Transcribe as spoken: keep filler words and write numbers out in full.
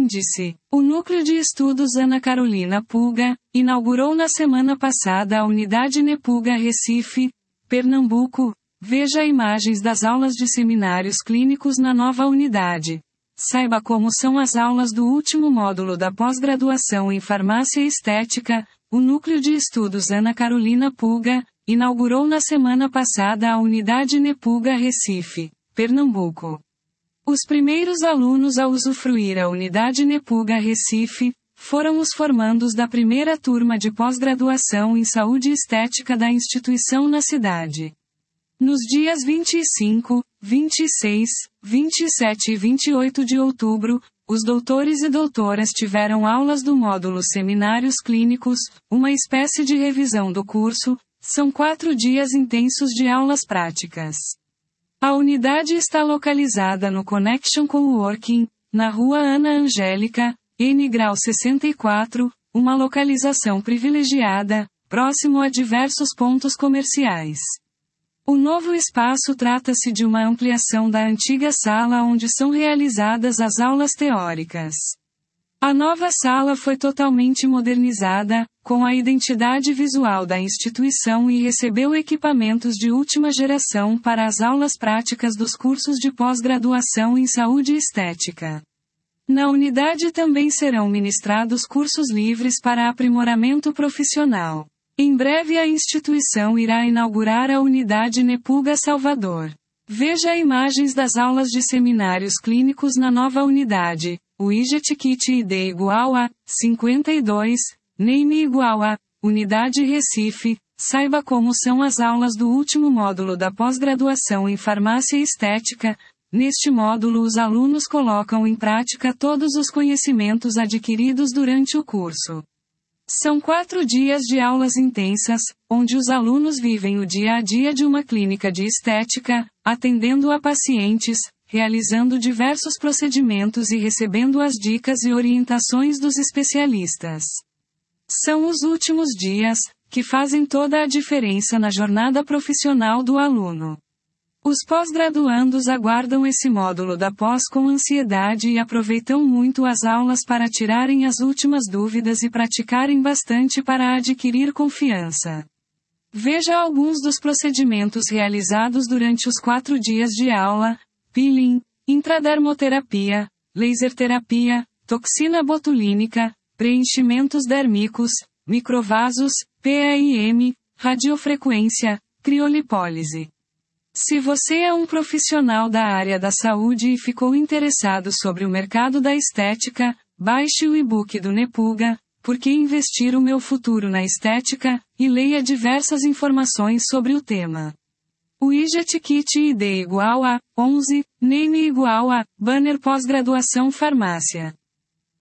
Índice. O Núcleo de Estudos Ana Carolina Puga inaugurou na semana passada a Unidade Nepuga Recife, Pernambuco. Veja imagens das aulas de seminários clínicos na nova unidade. Saiba como são as aulas do último módulo da pós-graduação em Farmácia e Estética. O Núcleo de Estudos Ana Carolina Puga inaugurou na semana passada a Unidade Nepuga Recife, Pernambuco. Os primeiros alunos a usufruir a Unidade Nepuga Recife foram os formandos da primeira turma de pós-graduação em Saúde e Estética da instituição na cidade. Nos dias vinte e cinco, vinte e seis, vinte e sete e vinte e oito de outubro, os doutores e doutoras tiveram aulas do módulo Seminários Clínicos, uma espécie de revisão do curso. São quatro dias intensos de aulas práticas. A unidade está localizada no Connection Coworking, na Rua Ana Angélica, N grau sessenta e quatro, uma localização privilegiada, próximo a diversos pontos comerciais. O novo espaço trata-se de uma ampliação da antiga sala onde são realizadas as aulas teóricas. A nova sala foi totalmente modernizada, com a identidade visual da instituição e recebeu equipamentos de última geração para as aulas práticas dos cursos de pós-graduação em Saúde e Estética. Na unidade também serão ministrados cursos livres para aprimoramento profissional. Em breve a instituição irá inaugurar a Unidade Nepuga Salvador. Veja imagens das aulas de seminários clínicos na nova unidade. O I G E T Kit I D igual a cinquenta e dois, Name igual a Unidade Recife. Saiba como são as aulas do último módulo da pós-graduação em Farmácia e Estética. Neste módulo os alunos colocam em prática todos os conhecimentos adquiridos durante o curso. São quatro dias de aulas intensas, onde os alunos vivem o dia a dia de uma clínica de estética, atendendo a pacientes, realizando diversos procedimentos e recebendo as dicas e orientações dos especialistas. São os últimos dias, que fazem toda a diferença na jornada profissional do aluno. Os pós-graduandos aguardam esse módulo da pós com ansiedade e aproveitam muito as aulas para tirarem as últimas dúvidas e praticarem bastante para adquirir confiança. Veja alguns dos procedimentos realizados durante os quatro dias de aula: peeling, intradermoterapia, laserterapia, toxina botulínica, preenchimentos dérmicos, microvasos, P E I M, radiofrequência, criolipólise. Se você é um profissional da área da saúde e ficou interessado sobre o mercado da estética, baixe o e-book do Nepuga, Por que investir o meu futuro na estética, e leia diversas informações sobre o tema. O I G E T Kit I D igual a onze, Name igual a Banner Pós-Graduação Farmácia.